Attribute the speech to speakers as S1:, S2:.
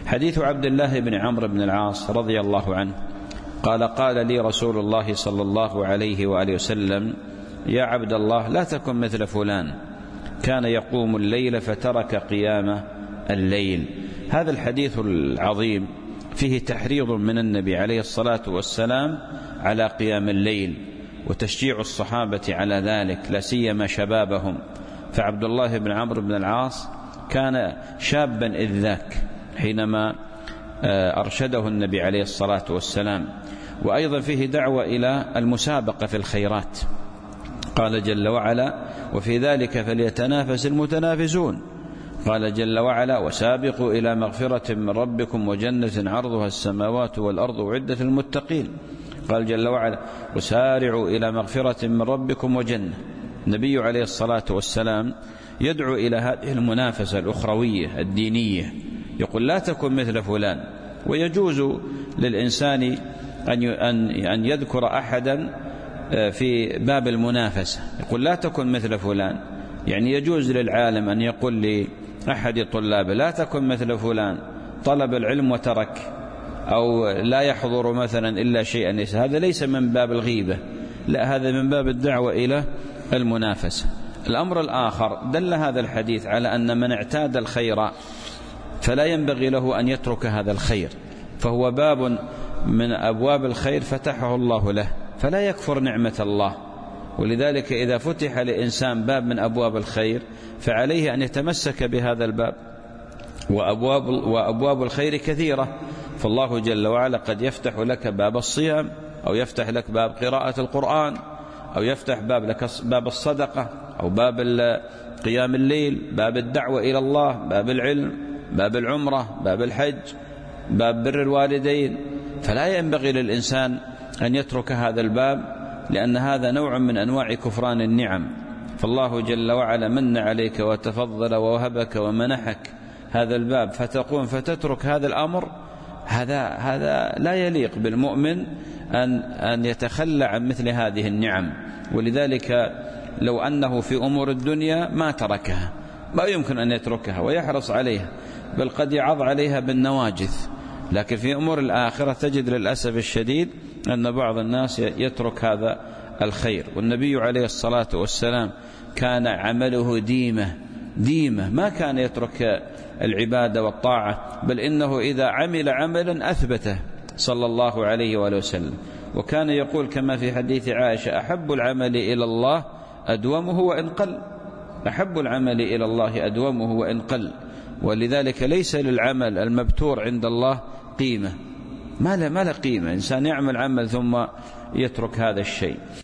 S1: حديث عبد الله بن عمرو بن العاص رضي الله عنه قال: قال لي رسول الله صلى الله عليه وآله وسلم: يا عبد الله، لا تكن مثل فلان كان يقوم الليل فترك قيام الليل. هذا الحديث العظيم فيه تحريض من النبي عليه الصلاة والسلام على قيام الليل، وتشجيع الصحابة على ذلك، لا سيما شبابهم. فعبد الله بن عمرو بن العاص كان شابا إذ ذاك حينما أرشده النبي عليه الصلاة والسلام. وأيضا فيه دعوة إلى المسابقة في الخيرات. قال جل وعلا: وفي ذلك فليتنافس المتنافسون. قال جل وعلا: وسابقوا إلى مغفرة من ربكم وجنة عرضها السماوات والأرض أعدت للمتقين. قال جل وعلا: وسارعوا إلى مغفرة من ربكم وجنة. النبي عليه الصلاة والسلام يدعو إلى هذه المنافسة الأخروية الدينية، يقول: لا تكن مثل فلان. ويجوز للإنسان أن يذكر أحدا في باب المنافسة، يقول: لا تكن مثل فلان. يعني يجوز للعالم أن يقول لأحد طلابه: لا تكن مثل فلان، طلب العلم وترك، أو لا يحضر مثلا إلا شيئا. هذا ليس من باب الغيبة، لا، هذا من باب الدعوة إلى المنافسة. الأمر الآخر، دل هذا الحديث على أن من اعتاد الخير فلا ينبغي له أن يترك هذا الخير، فهو باب من أبواب الخير فتحه الله له، فلا يكفر نعمة الله. ولذلك إذا فتح لإنسان باب من أبواب الخير فعليه أن يتمسك بهذا الباب. وأبواب الخير كثيرة، فالله جل وعلا قد يفتح لك باب الصيام، أو يفتح لك باب قراءة القرآن، أو يفتح باب الصدقة، أو باب قيام الليل، باب الدعوة إلى الله، باب العلم، باب العمرة، باب الحج، باب بر الوالدين. فلا ينبغي للإنسان أن يترك هذا الباب، لأن هذا نوع من أنواع كفران النعم. فالله جل وعلا من عليك وتفضل ووهبك ومنحك هذا الباب، فتقوم فتترك هذا الأمر. هذا لا يليق بالمؤمن أن يتخلى عن مثل هذه النعم. ولذلك لو أنه في أمور الدنيا ما تركها، ما يمكن أن يتركها ويحرص عليها، بل قد يعض عليها بالنواجذ. لكن في أمور الآخرة تجد للأسف الشديد أن بعض الناس يترك هذا الخير. والنبي عليه الصلاة والسلام كان عمله ديمة، ما كان يترك العبادة والطاعة، بل إنه إذا عمل عملا أثبته صلى الله عليه وآله وسلم. وكان يقول كما في حديث عائشة: أحب العمل إلى الله أدومه وإن قل. أحب العمل إلى الله أدومه وإن قل. ولذلك ليس للعمل المبتور عند الله قيمة، ما له قيمة إنسان يعمل عمل ثم يترك هذا الشيء.